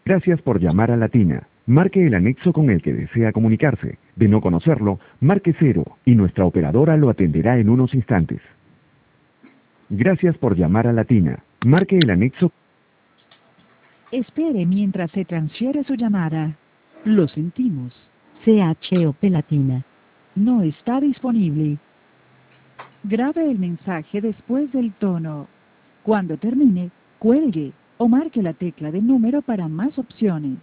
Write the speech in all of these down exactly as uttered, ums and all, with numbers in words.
Gracias por llamar a Latina. Marque el anexo con el que desea comunicarse. De no conocerlo, marque cero y nuestra operadora lo atenderá en unos instantes. Gracias por llamar a Latina. Marque el anexo. Espere mientras se transfiere su llamada. Lo sentimos. C H O P Latina no está disponible. Grabe el mensaje después del tono. Cuando termine, cuelgue o marque la tecla de número para más opciones.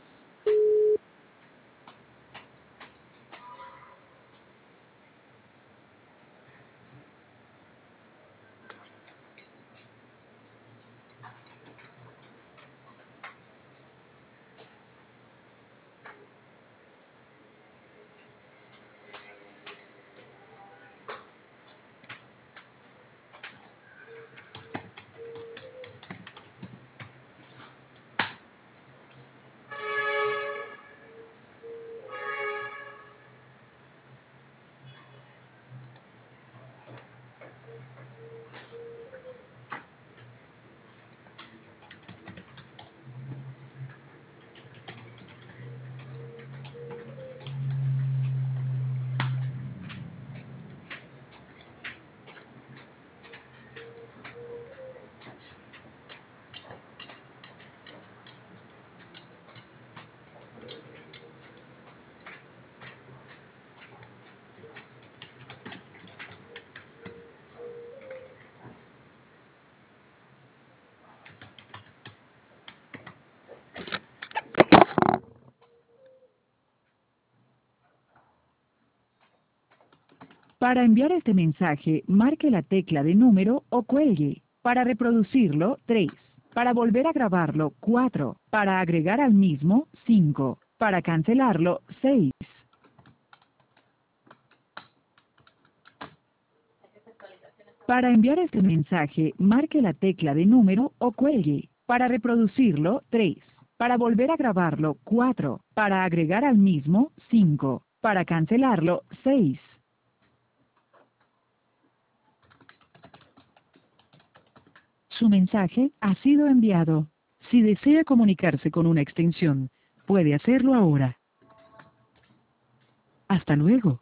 Para enviar este mensaje, marque la tecla de número o cuelgue. Para reproducirlo, tres. Para volver a grabarlo, cuatro. Para agregar al mismo, cinco. Para cancelarlo, seis. Para enviar este mensaje, marque la tecla de número o cuelgue. Para reproducirlo, tres. Para volver a grabarlo, cuatro. Para agregar al mismo, cinco. Para cancelarlo, seis. Su mensaje ha sido enviado. Si desea comunicarse con una extensión, puede hacerlo ahora. Hasta luego.